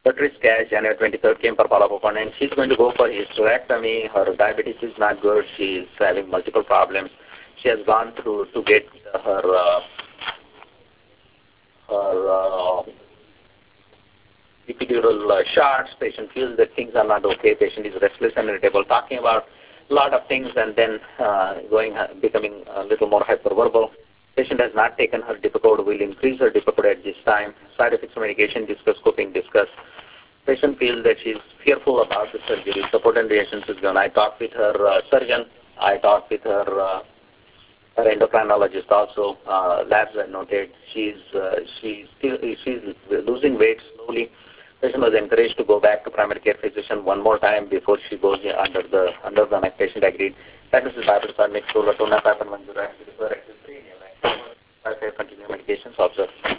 Patrice Cash, January 23rd, came for follow-up appointment. She's going to go for hysterectomy. Her diabetes is not good. She's having multiple problems. She has gone through to get her epidural shots. Patient feels that things are not okay. Patient is restless and irritable, talking about a lot of things and then becoming a little more hyperverbal. Patient has not taken her Dipacode, will increase her Dipacode at this time. Side effects of medication, discuss, coping, discuss. Patient feels that she's fearful about the surgery. Support and reactions is given. I talked with her surgeon. I talked with her endocrinologist also. Labs are noted. She's losing weight slowly. Patient was encouraged to go back to primary care physician one more time before she goes under the neck. Patient agreed. Diagnosis diabetes, mixed solar, tuna, papan, manjura, continue medications observed.